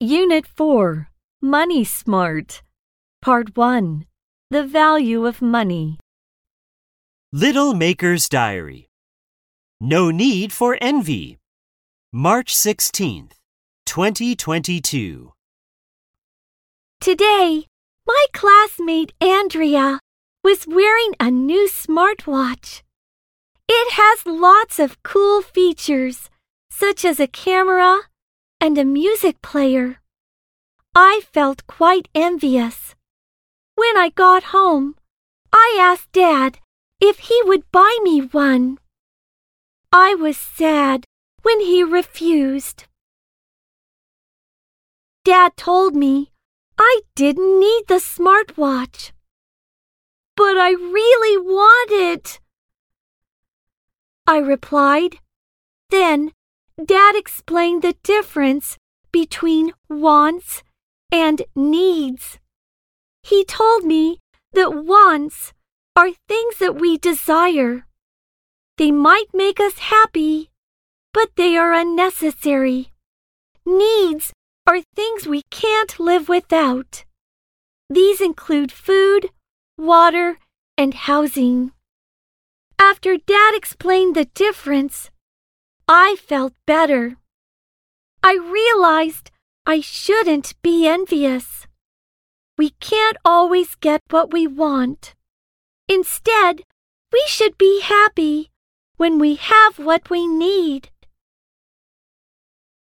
Unit 4, Money Smart. Part 1, The Value of Money. Little Maker's Diary. No need for envy. March 16th, 2022. Today, my classmate Andrea was wearing a new smartwatch. It has lots of cool features, such as a camera and a music player. I felt quite envious. When I got home, I asked Dad if he would buy me one. I was sad when he refused. Dad told me I didn't need the smartwatch. But I really want it, I replied. Then Dad explained the difference between wants and needs. He told me that wants are things that we desire. They might make us happy, but they are unnecessary. Needs are things we can't live without. These include food, water, and housing. After Dad explained the difference, I felt better. I realized I shouldn't be envious. We can't always get what we want. Instead, we should be happy when we have what we need.